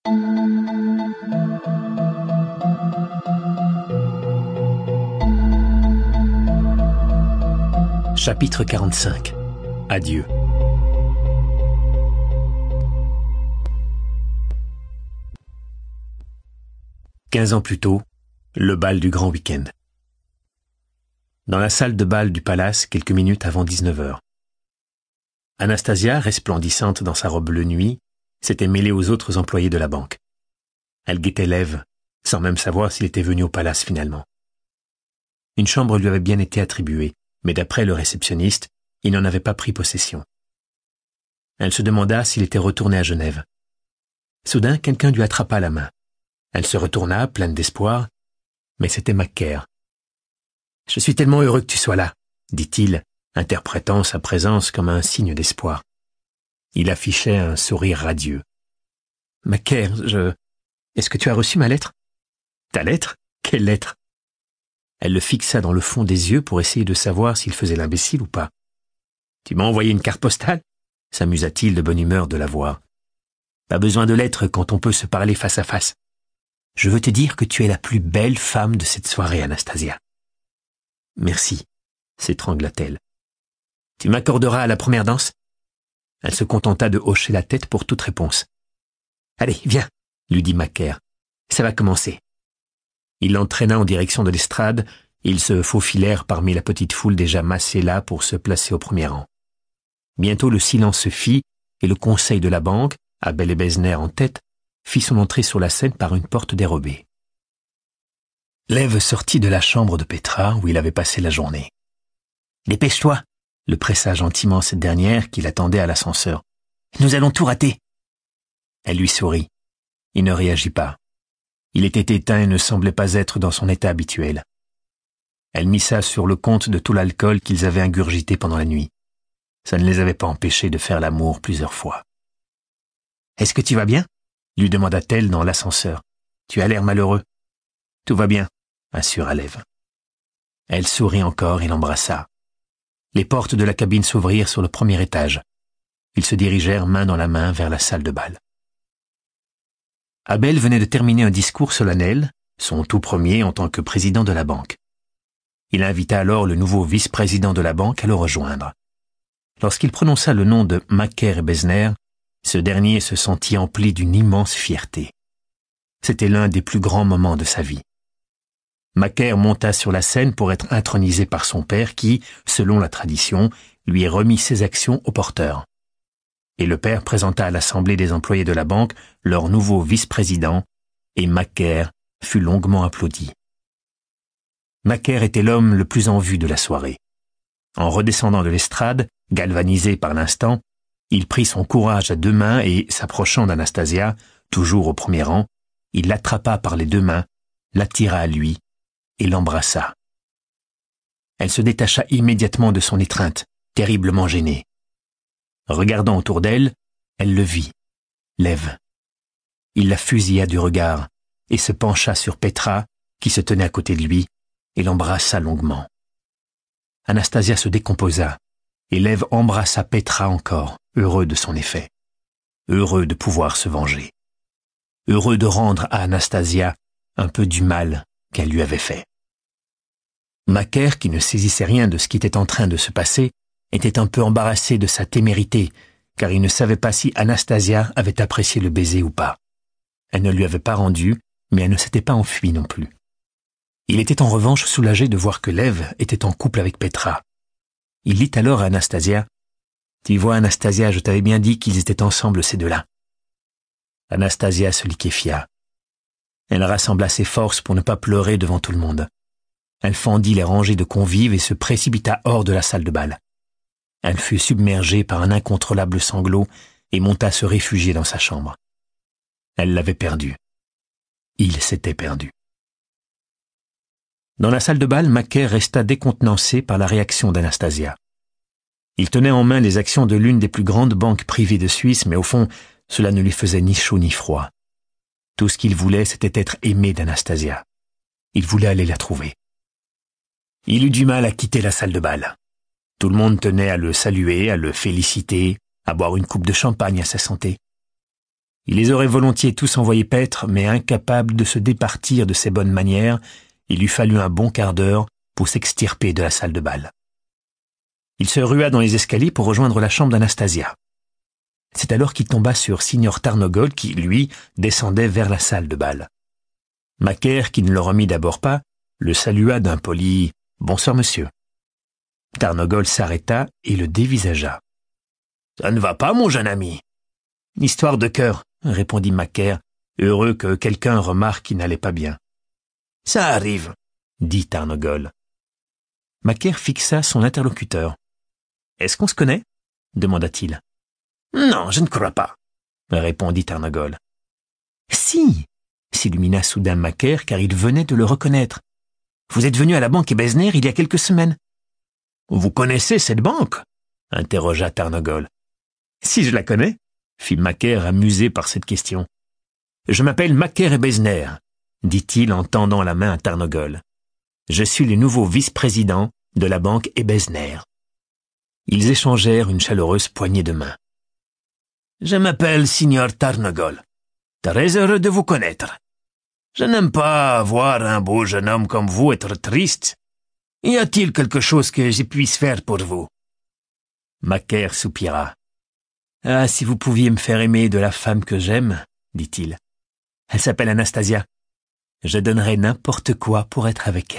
Chapitre 45. Adieu. Quinze ans plus tôt, le bal du grand week-end. Dans la salle de bal du palace, quelques minutes avant 19h. Anastasia, resplendissante dans sa robe bleu nuit, s'était mêlée aux autres employés de la banque. Elle guettait Lev, sans même savoir s'il était venu au palace finalement. Une chambre lui avait bien été attribuée, mais d'après le réceptionniste, il n'en avait pas pris possession. Elle se demanda s'il était retourné à Genève. Soudain, quelqu'un lui attrapa la main. Elle se retourna, pleine d'espoir, mais c'était Macaire. « Je suis tellement heureux que tu sois là, » dit-il, interprétant sa présence comme un signe d'espoir. Il affichait un sourire radieux. « Macaire, Est-ce que tu as reçu ma lettre ?»« Ta lettre ? Quelle lettre ?» Elle le fixa dans le fond des yeux pour essayer de savoir s'il faisait l'imbécile ou pas. « Tu m'as envoyé une carte postale ?» s'amusa-t-il de bonne humeur de la voir. « Pas besoin de lettres quand on peut se parler face à face. Je veux te dire que tu es la plus belle femme de cette soirée, Anastasia. » « Merci, » s'étrangla-t-elle. « Tu m'accorderas à la première danse ?» Elle se contenta de hocher la tête pour toute réponse. « Allez, viens, » lui dit Macaire. « Ça va commencer. » Il l'entraîna en direction de l'estrade, et ils se faufilèrent parmi la petite foule déjà massée là pour se placer au premier rang. Bientôt le silence se fit, et le conseil de la banque, Abel et Besner en tête, fit son entrée sur la scène par une porte dérobée. Lev sortit de la chambre de Petra où il avait passé la journée. « Dépêche-toi !» le pressa gentiment cette dernière qui l'attendait à l'ascenseur. « Nous allons tout rater !» Elle lui sourit. Il ne réagit pas. Il était éteint et ne semblait pas être dans son état habituel. Elle mit ça sur le compte de tout l'alcool qu'ils avaient ingurgité pendant la nuit. Ça ne les avait pas empêchés de faire l'amour plusieurs fois. « Est-ce que tu vas bien ?» lui demanda-t-elle dans l'ascenseur. « Tu as l'air malheureux. »« Tout va bien, » assura Lev. Elle sourit encore et l'embrassa. Les portes de la cabine s'ouvrirent sur le premier étage. Ils se dirigèrent main dans la main vers la salle de bal. Abel venait de terminer un discours solennel, son tout premier en tant que président de la banque. Il invita alors le nouveau vice-président de la banque à le rejoindre. Lorsqu'il prononça le nom de Macaire et Besner, ce dernier se sentit empli d'une immense fierté. C'était l'un des plus grands moments de sa vie. Macaire monta sur la scène pour être intronisé par son père qui, selon la tradition, lui remit ses actions au porteur. Et le père présenta à l'assemblée des employés de la banque leur nouveau vice-président, et Macaire fut longuement applaudi. Macaire était l'homme le plus en vue de la soirée. En redescendant de l'estrade, galvanisé par l'instant, il prit son courage à deux mains et, s'approchant d'Anastasia, toujours au premier rang, il l'attrapa par les deux mains, l'attira à lui et l'embrassa. Elle se détacha immédiatement de son étreinte, terriblement gênée. Regardant autour d'elle, elle le vit, Lev. Il la fusilla du regard et se pencha sur Petra, qui se tenait à côté de lui, et l'embrassa longuement. Anastasia se décomposa, et Lev embrassa Petra encore, heureux de son effet. Heureux de pouvoir se venger. Heureux de rendre à Anastasia un peu du mal qu'elle lui avait fait. Macaire, qui ne saisissait rien de ce qui était en train de se passer, était un peu embarrassé de sa témérité, car il ne savait pas si Anastasia avait apprécié le baiser ou pas. Elle ne lui avait pas rendu, mais elle ne s'était pas enfuie non plus. Il était en revanche soulagé de voir que Lev était en couple avec Petra. Il dit alors à Anastasia, « Tu vois, Anastasia, je t'avais bien dit qu'ils étaient ensemble ces deux-là. » Anastasia se liquéfia. Elle rassembla ses forces pour ne pas pleurer devant tout le monde. Elle fendit les rangées de convives et se précipita hors de la salle de bal. Elle fut submergée par un incontrôlable sanglot et monta se réfugier dans sa chambre. Elle l'avait perdu. Il s'était perdu. Dans la salle de bal, Macaire resta décontenancé par la réaction d'Anastasia. Il tenait en main les actions de l'une des plus grandes banques privées de Suisse, mais au fond, cela ne lui faisait ni chaud ni froid. Tout ce qu'il voulait, c'était être aimé d'Anastasia. Il voulait aller la trouver. Il eut du mal à quitter la salle de bal. Tout le monde tenait à le saluer, à le féliciter, à boire une coupe de champagne à sa santé. Il les aurait volontiers tous envoyés paître, mais incapable de se départir de ses bonnes manières, il lui fallut un bon quart d'heure pour s'extirper de la salle de bal. Il se rua dans les escaliers pour rejoindre la chambre d'Anastasia. C'est alors qu'il tomba sur Signor Tarnogol qui, lui, descendait vers la salle de bal. Macaire, qui ne le remit d'abord pas, le salua d'un poli « Bonsoir, monsieur ». Tarnogol s'arrêta et le dévisagea. « Ça ne va pas, mon jeune ami ?»« Histoire de cœur », répondit Macaire, heureux que quelqu'un remarque qu'il n'allait pas bien. « Ça arrive », dit Tarnogol. Macaire fixa son interlocuteur. « Est-ce qu'on se connaît ?» demanda-t-il. « Non, je ne crois pas », répondit Tarnogol. « Si !» s'illumina soudain Macaire, car il venait de le reconnaître. « Vous êtes venu à la banque Ebezner il y a quelques semaines. »« Vous connaissez cette banque ?» interrogea Tarnogol. « Si je la connais ?» fit Macaire, amusé par cette question. « Je m'appelle Macaire Ebezner, » dit-il en tendant la main à Tarnogol. « Je suis le nouveau vice-président de la banque Ebezner. » Ils échangèrent une chaleureuse poignée de main. « Je m'appelle Signor Tarnogol. Très heureux de vous connaître. Je n'aime pas voir un beau jeune homme comme vous être triste. Y a-t-il quelque chose que je puisse faire pour vous ?» Macaire soupira. « Ah, si vous pouviez me faire aimer de la femme que j'aime, dit-il. Elle s'appelle Anastasia. Je donnerais n'importe quoi pour être avec elle. »